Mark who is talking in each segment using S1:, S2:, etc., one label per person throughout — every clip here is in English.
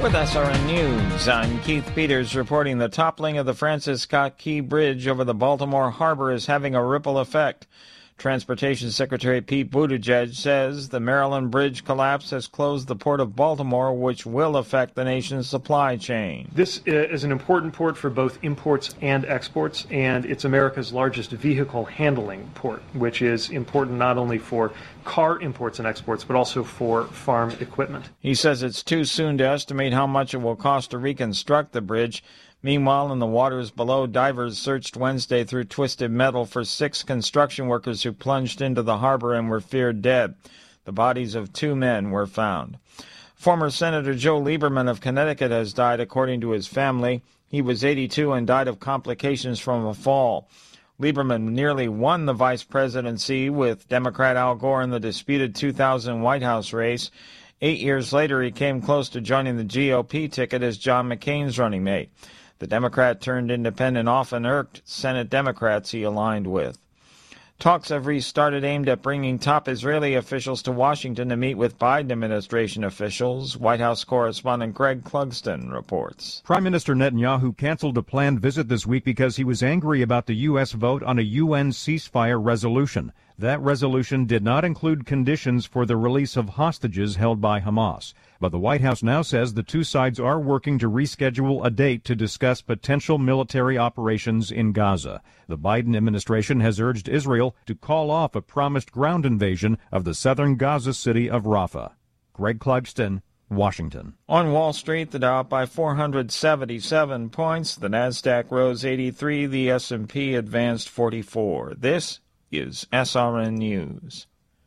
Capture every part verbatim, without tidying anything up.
S1: With S R N News, I'm Keith Peters reporting the toppling of the Francis Scott Key Bridge over the Baltimore Harbor is having a ripple effect. Transportation Secretary Pete Buttigieg says the Maryland Bridge collapse has closed the port of Baltimore, which will affect the nation's supply chain.
S2: This is an important port for both imports and exports, and it's America's largest vehicle handling port, which is important not only for car imports and exports, but also for farm equipment.
S1: He says it's too soon to estimate how much it will cost to reconstruct the bridge. Meanwhile, in the waters below, divers searched Wednesday through twisted metal for six construction workers who plunged into the harbor and were feared dead. The bodies of two men were found. Former Senator Joe Lieberman of Connecticut has died, according to his family. He was eighty-two and died of complications from a fall. Lieberman nearly won the vice presidency with Democrat Al Gore in the disputed two thousand White House race. Eight years later, he came close to joining the G O P ticket as John McCain's running mate. The Democrat turned independent often irked Senate Democrats he aligned with. Talks have restarted aimed at bringing top Israeli officials to Washington to meet with Biden administration officials. White House correspondent Greg Clugston reports.
S3: Prime Minister Netanyahu canceled a planned visit this week because he was angry about the U S vote on a U N ceasefire resolution. That resolution did not include conditions for the release of hostages held by Hamas. But the White House now says the two sides are working to reschedule a date to discuss potential military operations in Gaza. The Biden administration has urged Israel to call off a promised ground invasion of the southern Gaza city of Rafah. Greg Clugston, Washington.
S1: On Wall Street, the Dow up by four hundred seventy-seven points. The Nasdaq rose eighty-three. The S and P advanced forty-four. This is S R N News.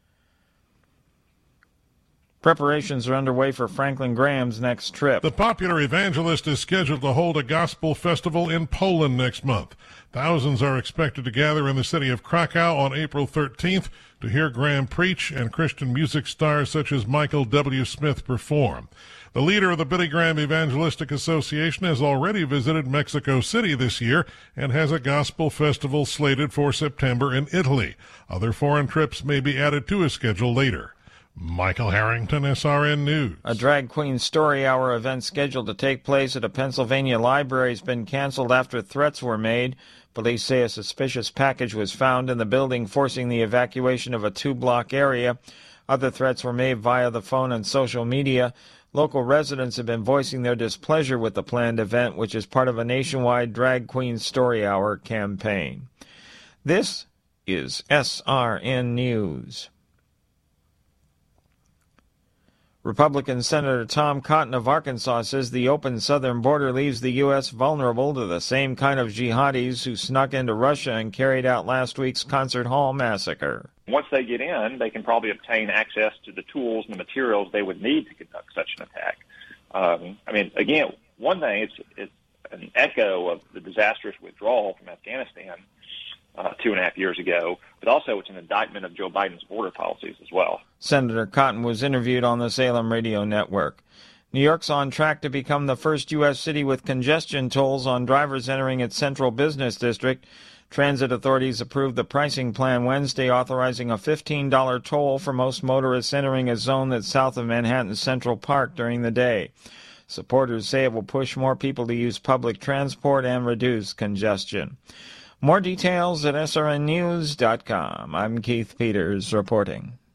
S1: Preparations are underway for Franklin Graham's next trip.
S4: The popular evangelist is scheduled to hold a gospel festival in Poland next month. Thousands are expected to gather in the city of Krakow on April thirteenth to hear Graham preach and Christian music stars such as Michael W. Smith perform. The leader of the Billy Graham Evangelistic Association has already visited Mexico City this year and has a gospel festival slated for September in Italy. Other foreign trips may be added to his schedule later. Michael Harrington, S R N News.
S1: A drag queen story hour event scheduled to take place at a Pennsylvania library has been canceled after threats were made. Police say a suspicious package was found in the building, forcing the evacuation of a two-block area. Other threats were made via the phone and social media. Local residents have been voicing their displeasure with the planned event, which is part of a nationwide drag queen story hour campaign. This is S R N News. Republican Senator Tom Cotton of Arkansas says the open southern border leaves the U S vulnerable to the same kind of jihadis who snuck into Russia and carried out last week's concert hall massacre.
S5: Once they get in, they can probably obtain access to the tools and the materials they would need to conduct such an attack. Um, I mean, again, one thing, it's, it's an echo of the disastrous withdrawal from Afghanistan Uh, two and a half years ago, but also it's an indictment of Joe Biden's border policies as well.
S1: Senator Cotton was interviewed on the Salem Radio Network. New York's on track to become the first U S city with congestion tolls on drivers entering its central business district. Transit authorities approved the pricing plan Wednesday, authorizing a fifteen dollars toll for most motorists entering a zone that's south of Manhattan's Central Park during the day. Supporters say it will push more people to use public transport and reduce congestion. More details at S R N news dot com. I'm Keith Peters reporting.